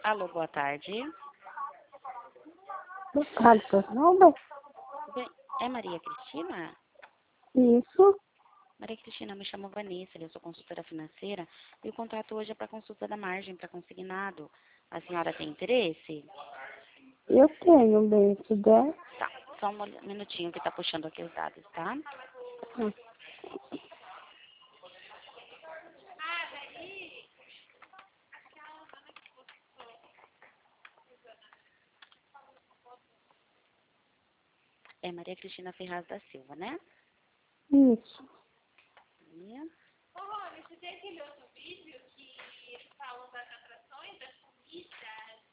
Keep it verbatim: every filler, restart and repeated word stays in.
Alô, boa tarde. Do Carlos Nova? Bem, é Maria Cristina? Isso. Maria Cristina, me chamo Vanessa, eu sou consultora financeira e o contrato hoje é para consulta da margem para consignado. A senhora tem interesse? Eu tenho, bem, se der. Tá, só um minutinho que está puxando aqui os dados, tá? Hum. É Maria Cristina Ferraz da Silva, né? Isso. Minha. Ô, Rony, você tem aquele outro vídeo que eles falam das atrações, das comidas?